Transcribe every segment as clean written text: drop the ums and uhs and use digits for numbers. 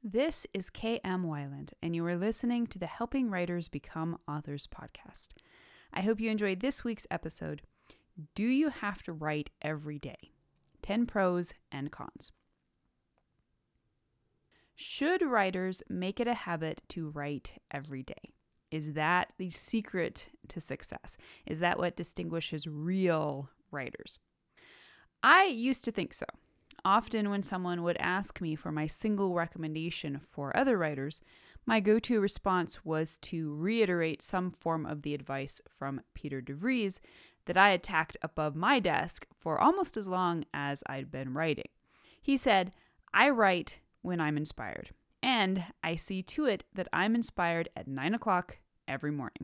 This is K.M. Weiland, and you are listening to the Helping Writers Become Authors podcast. I hope you enjoyed this week's episode. Do you have to write every day? 10 pros and cons. Should writers make it a habit to write every day? Is that the secret to success? Is that what distinguishes real writers? I used to think so. Often when someone would ask me for my single recommendation for other writers, my go-to response was to reiterate some form of the advice from Peter DeVries that I had tacked above my desk for almost as long as I'd been writing. He said, "I write when I'm inspired, and I see to it that I'm inspired at 9 o'clock every morning."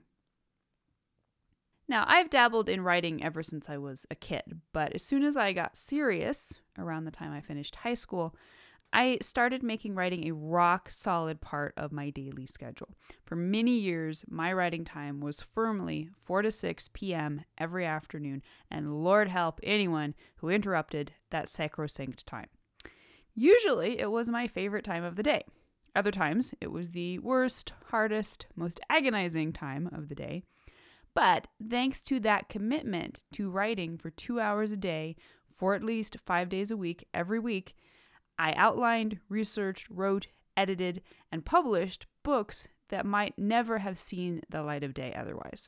Now, I've dabbled in writing ever since I was a kid, but as soon as I got serious, around the time I finished high school, I started making writing a rock-solid part of my daily schedule. For many years, my writing time was firmly 4 to 6 p.m. every afternoon, and Lord help anyone who interrupted that sacrosanct time. Usually, it was my favorite time of the day. Other times, it was the worst, hardest, most agonizing time of the day. But thanks to that commitment to writing for 2 hours a day for at least 5 days a week, every week, I outlined, researched, wrote, edited, and published books that might never have seen the light of day otherwise.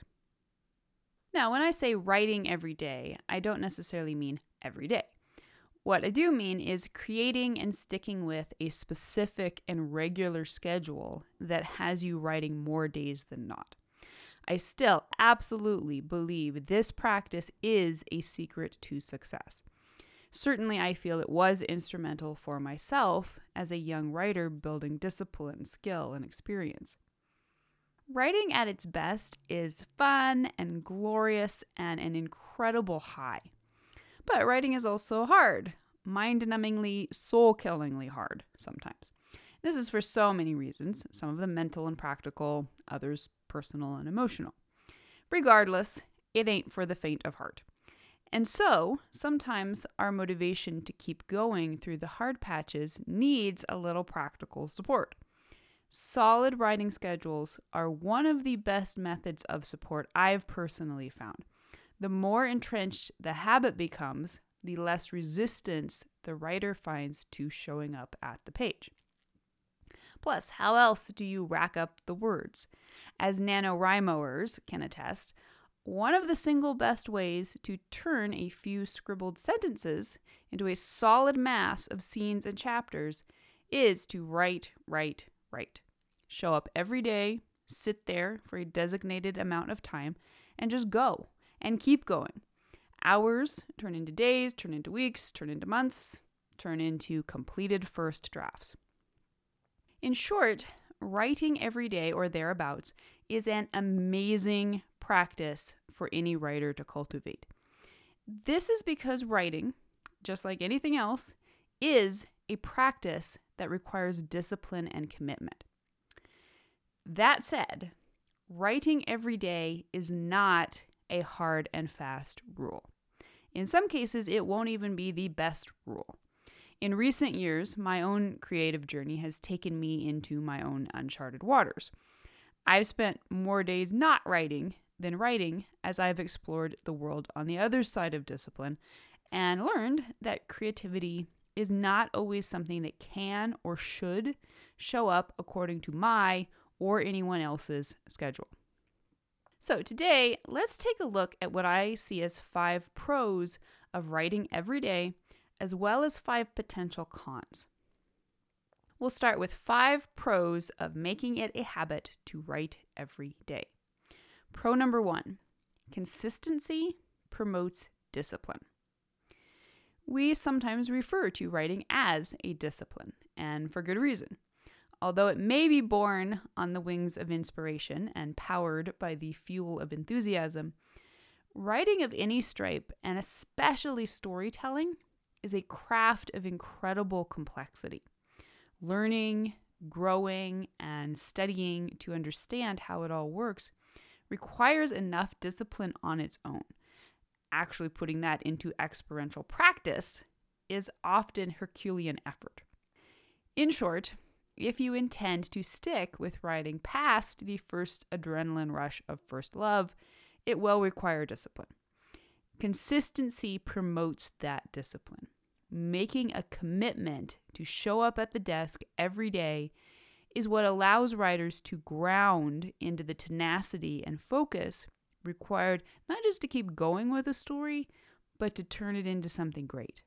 Now, when I say writing every day, I don't necessarily mean every day. What I do mean is creating and sticking with a specific and regular schedule that has you writing more days than not. I still absolutely believe this practice is a secret to success. Certainly, I feel it was instrumental for myself as a young writer building discipline, skill, and experience. Writing at its best is fun and glorious and an incredible high. But writing is also hard, mind-numbingly, soul-killingly hard sometimes. This is for so many reasons, some of them mental and practical, others personal and emotional. Regardless, it ain't for the faint of heart. And so, sometimes our motivation to keep going through the hard patches needs a little practical support. Solid writing schedules are one of the best methods of support I've personally found. The more entrenched the habit becomes, the less resistance the writer finds to showing up at the page. Plus, how else do you rack up the words? As NaNoWriMoers can attest, one of the single best ways to turn a few scribbled sentences into a solid mass of scenes and chapters is to write. Show up every day, sit there for a designated amount of time, and just go and keep going. Hours turn into days, turn into weeks, turn into months, turn into completed first drafts. In short, writing every day or thereabouts is an amazing practice for any writer to cultivate. This is because writing, just like anything else, is a practice that requires discipline and commitment. That said, writing every day is not a hard and fast rule. In some cases, it won't even be the best rule. In recent years, my own creative journey has taken me into my own uncharted waters. I've spent more days not writing than writing as I've explored the world on the other side of discipline and learned that creativity is not always something that can or should show up according to my or anyone else's schedule. So today, let's take a look at what I see as 5 pros of writing every day, as well as 5 potential cons. We'll start with 5 pros of making it a habit to write every day. Pro number 1, consistency promotes discipline. We sometimes refer to writing as a discipline, and for good reason. Although it may be born on the wings of inspiration and powered by the fuel of enthusiasm, writing of any stripe, and especially storytelling, is a craft of incredible complexity. Learning, growing, and studying to understand how it all works requires enough discipline on its own. Actually putting that into experiential practice is often Herculean effort. In short, if you intend to stick with writing past the first adrenaline rush of first love, it will require discipline. Consistency promotes that discipline. Making a commitment to show up at the desk every day is what allows writers to ground into the tenacity and focus required not just to keep going with a story, but to turn it into something great.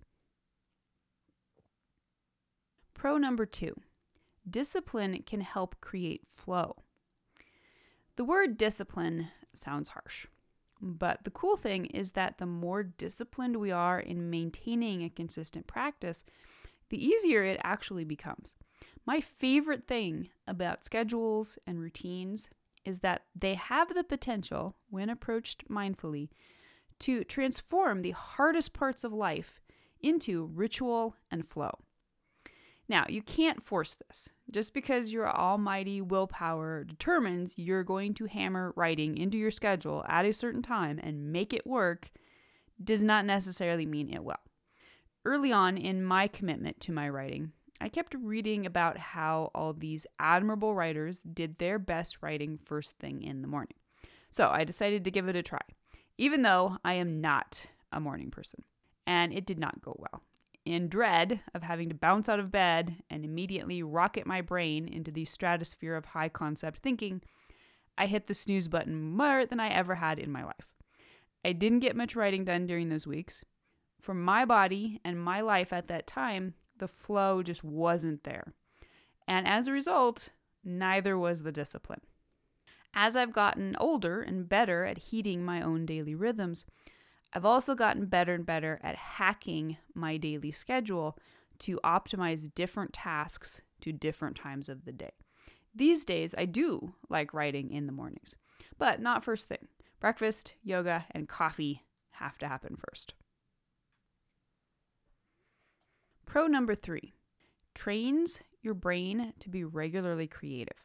Pro number 2, discipline can help create flow. The word discipline sounds harsh, but the cool thing is that the more disciplined we are in maintaining a consistent practice, the easier it actually becomes. My favorite thing about schedules and routines is that they have the potential, when approached mindfully, to transform the hardest parts of life into ritual and flow. Now, you can't force this. Just because your almighty willpower determines you're going to hammer writing into your schedule at a certain time and make it work does not necessarily mean it will. Early on in my commitment to my writing, I kept reading about how all these admirable writers did their best writing first thing in the morning. So I decided to give it a try, even though I am not a morning person. And it did not go well. In dread of having to bounce out of bed and immediately rocket my brain into the stratosphere of high concept thinking, I hit the snooze button more than I ever had in my life. I didn't get much writing done during those weeks. For my body and my life at that time, the flow just wasn't there. And as a result, neither was the discipline. As I've gotten older and better at heeding my own daily rhythms, I've also gotten better and better at hacking my daily schedule to optimize different tasks to different times of the day. These days, I do like writing in the mornings, but not first thing. Breakfast, yoga, and coffee have to happen first. Pro number 3, trains your brain to be regularly creative.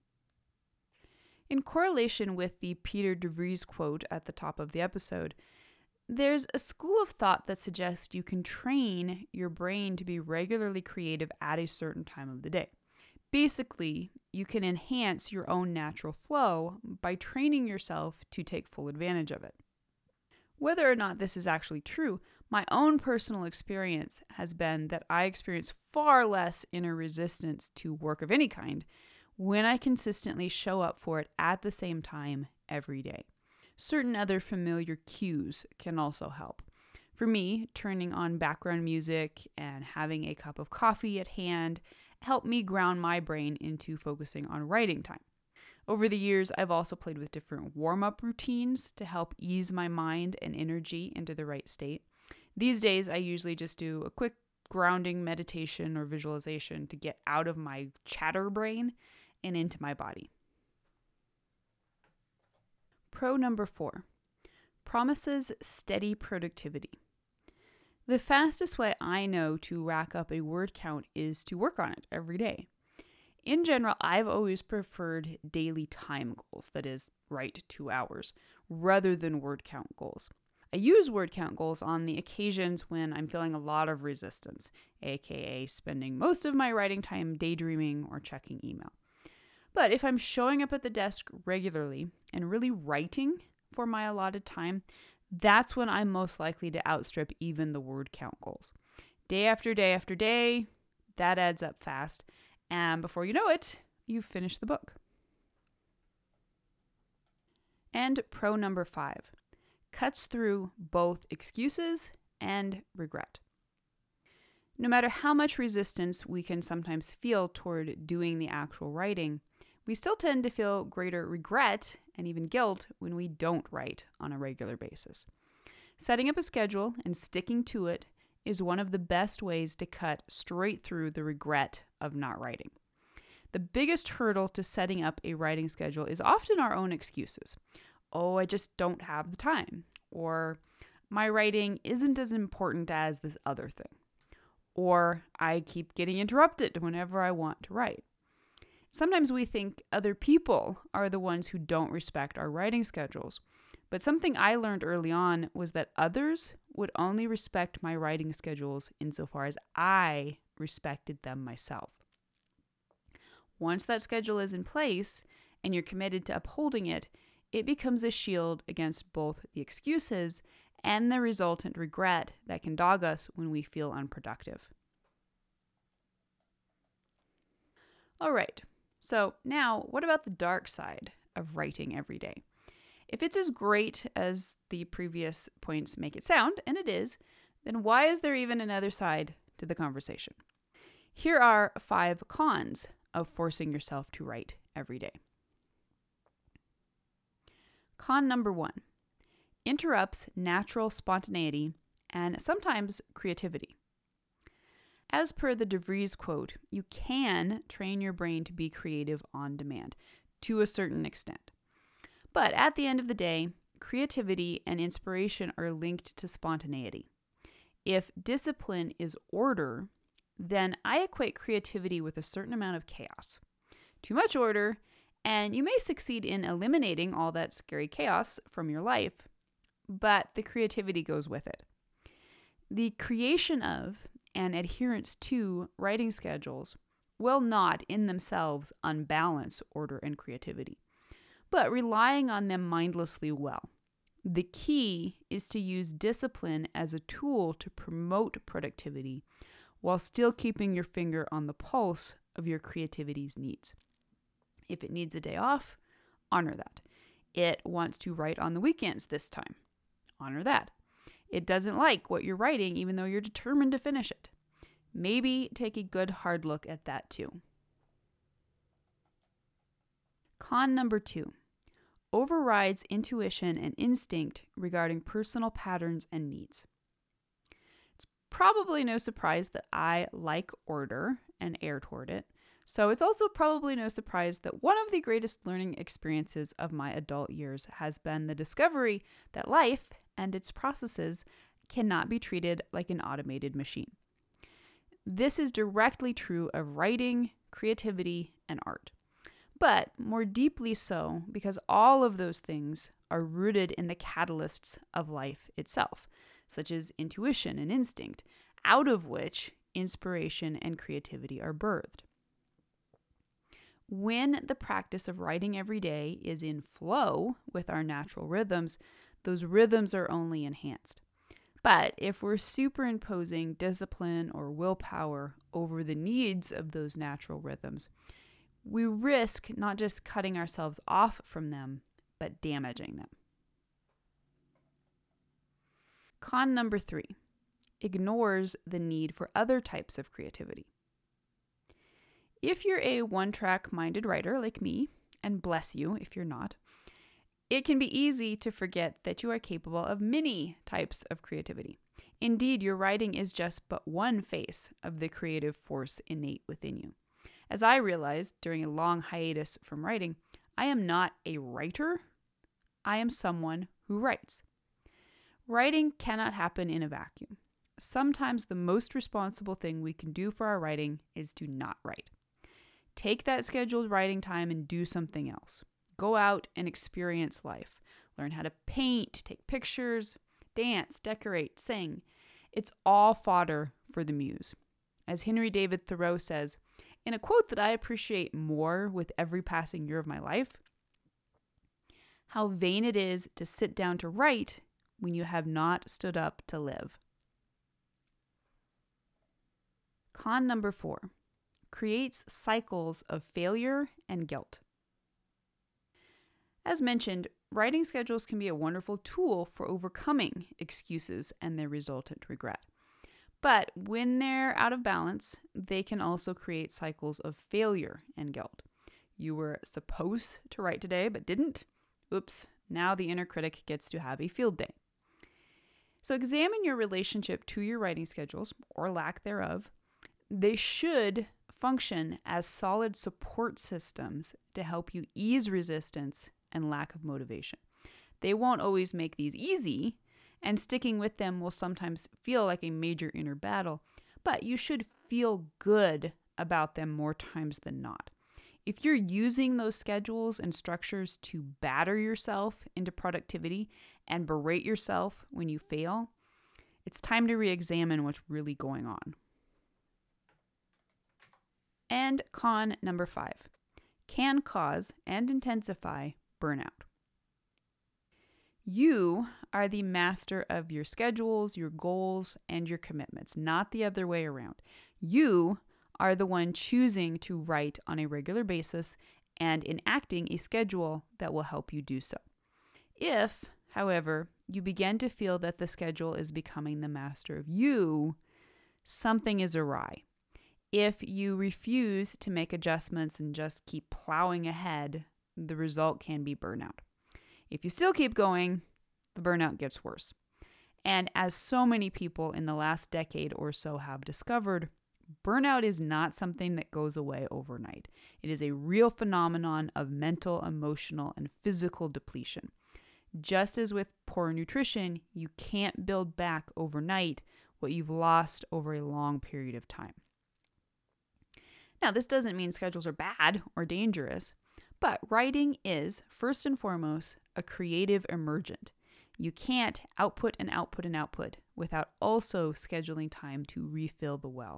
In correlation with the Peter DeVries quote at the top of the episode, there's a school of thought that suggests you can train your brain to be regularly creative at a certain time of the day. Basically, you can enhance your own natural flow by training yourself to take full advantage of it. Whether or not this is actually true, my own personal experience has been that I experience far less inner resistance to work of any kind when I consistently show up for it at the same time every day. Certain other familiar cues can also help. For me, turning on background music and having a cup of coffee at hand help me ground my brain into focusing on writing time. Over the years, I've also played with different warm-up routines to help ease my mind and energy into the right state. These days, I usually just do a quick grounding meditation or visualization to get out of my chatter brain and into my body. Pro number 4, promises steady productivity. The fastest way I know to rack up a word count is to work on it every day. In general, I've always preferred daily time goals, that is, write 2 hours, rather than word count goals. I use word count goals on the occasions when I'm feeling a lot of resistance, aka spending most of my writing time daydreaming or checking email. But if I'm showing up at the desk regularly and really writing for my allotted time, that's when I'm most likely to outstrip even the word count goals. Day after day after day, that adds up fast. And before you know it, you've finished the book. And pro number 5, cuts through both excuses and regret. No matter how much resistance we can sometimes feel toward doing the actual writing, we still tend to feel greater regret and even guilt when we don't write on a regular basis. Setting up a schedule and sticking to it is one of the best ways to cut straight through the regret of not writing. The biggest hurdle to setting up a writing schedule is often our own excuses. Oh, I just don't have the time. Or my writing isn't as important as this other thing. Or I keep getting interrupted whenever I want to write. Sometimes we think other people are the ones who don't respect our writing schedules. But something I learned early on was that others would only respect my writing schedules insofar as I respected them myself. Once that schedule is in place and you're committed to upholding it, it becomes a shield against both the excuses and the resultant regret that can dog us when we feel unproductive. All right, so now what about the dark side of writing every day? If it's as great as the previous points make it sound, and it is, then why is there even another side to the conversation? Here are 5 cons of forcing yourself to write every day. Con number 1, interrupts natural spontaneity and sometimes creativity. As per the DeVries quote, you can train your brain to be creative on demand to a certain extent. But at the end of the day, creativity and inspiration are linked to spontaneity. If discipline is order, then I equate creativity with a certain amount of chaos. Too much order, and you may succeed in eliminating all that scary chaos from your life, but the creativity goes with it. The creation of and adherence to writing schedules will not in themselves unbalance order and creativity, but relying on them mindlessly well. The key is to use discipline as a tool to promote productivity while still keeping your finger on the pulse of your creativity's needs. If it needs a day off, honor that. It wants to write on the weekends this time. Honor that. It doesn't like what you're writing even though you're determined to finish it. Maybe take a good hard look at that too. Con number 2, overrides intuition and instinct regarding personal patterns and needs. It's probably no surprise that I like order and err toward it. So it's also probably no surprise that one of the greatest learning experiences of my adult years has been the discovery that life and its processes cannot be treated like an automated machine. This is directly true of writing, creativity, and art. But more deeply so because all of those things are rooted in the catalysts of life itself, such as intuition and instinct, out of which inspiration and creativity are birthed. When the practice of writing every day is in flow with our natural rhythms, those rhythms are only enhanced. But if we're superimposing discipline or willpower over the needs of those natural rhythms, we risk not just cutting ourselves off from them, but damaging them. Con number 3, ignores the need for other types of creativity. If you're a one-track minded writer like me, and bless you if you're not, it can be easy to forget that you are capable of many types of creativity. Indeed, your writing is just but one face of the creative force innate within you. As I realized during a long hiatus from writing, I am not a writer. I am someone who writes. Writing cannot happen in a vacuum. Sometimes the most responsible thing we can do for our writing is to not write. Take that scheduled writing time and do something else. Go out and experience life. Learn how to paint, take pictures, dance, decorate, sing. It's all fodder for the muse. As Henry David Thoreau says, in a quote that I appreciate more with every passing year of my life, how vain it is to sit down to write when you have not stood up to live. Con number 4, creates cycles of failure and guilt. As mentioned, writing schedules can be a wonderful tool for overcoming excuses and their resultant regret. But when they're out of balance, they can also create cycles of failure and guilt. You were supposed to write today, but didn't. Oops, now the inner critic gets to have a field day. So examine your relationship to your writing schedules, or lack thereof. They should function as solid support systems to help you ease resistance and lack of motivation. They won't always make these easy, and sticking with them will sometimes feel like a major inner battle, but you should feel good about them more times than not. If you're using those schedules and structures to batter yourself into productivity and berate yourself when you fail, it's time to re-examine what's really going on. And con number 5, can cause and intensify burnout. You are the master of your schedules, your goals, and your commitments, not the other way around. You are the one choosing to write on a regular basis and enacting a schedule that will help you do so. If, however, you begin to feel that the schedule is becoming the master of you, something is awry. If you refuse to make adjustments and just keep plowing ahead, the result can be burnout. If you still keep going, the burnout gets worse. And as so many people in the last decade or so have discovered, burnout is not something that goes away overnight. It is a real phenomenon of mental, emotional, and physical depletion. Just as with poor nutrition, you can't build back overnight what you've lost over a long period of time. Now, this doesn't mean schedules are bad or dangerous, but writing is, first and foremost, a creative emergent. You can't output and output and output without also scheduling time to refill the well.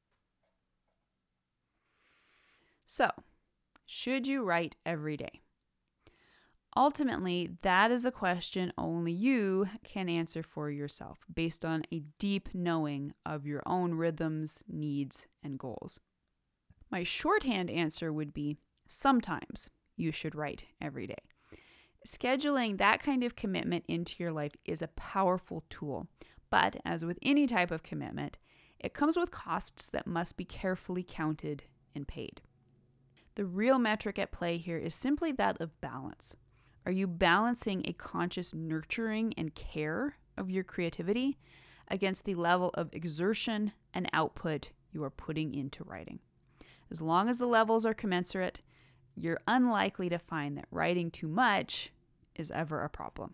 So, should you write every day? Ultimately, that is a question only you can answer for yourself based on a deep knowing of your own rhythms, needs, and goals. My shorthand answer would be sometimes you should write every day. Scheduling that kind of commitment into your life is a powerful tool, but as with any type of commitment, it comes with costs that must be carefully counted and paid. The real metric at play here is simply that of balance. Are you balancing a conscious nurturing and care of your creativity against the level of exertion and output you are putting into writing? As long as the levels are commensurate, you're unlikely to find that writing too much is ever a problem.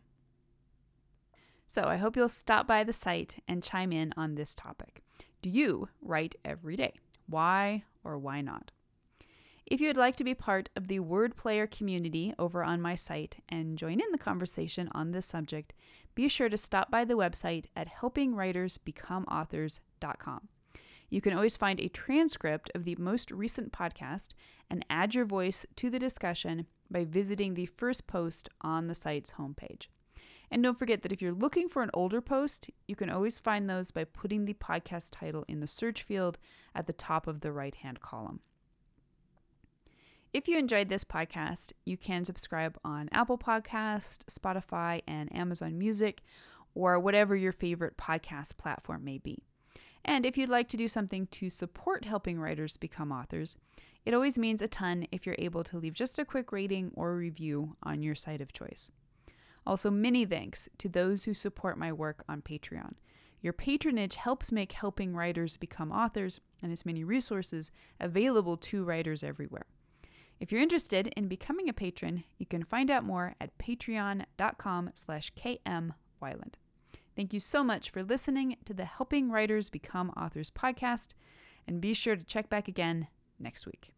So I hope you'll stop by the site and chime in on this topic. Do you write every day? Why or why not? If you would like to be part of the Word Player community over on my site and join in the conversation on this subject, be sure to stop by the website at helpingwritersbecomeauthors.com. You can always find a transcript of the most recent podcast and add your voice to the discussion by visiting the first post on the site's homepage. And don't forget that if you're looking for an older post, you can always find those by putting the podcast title in the search field at the top of the right-hand column. If you enjoyed this podcast, you can subscribe on Apple Podcasts, Spotify, and Amazon Music, or whatever your favorite podcast platform may be. And if you'd like to do something to support helping writers become authors, it always means a ton if you're able to leave just a quick rating or review on your site of choice. Also, many thanks to those who support my work on Patreon. Your patronage helps make helping writers become authors and as many resources available to writers everywhere. If you're interested in becoming a patron, you can find out more at patreon.com/KMWeiland. Thank you so much for listening to the Helping Writers Become Authors podcast, and be sure to check back again next week.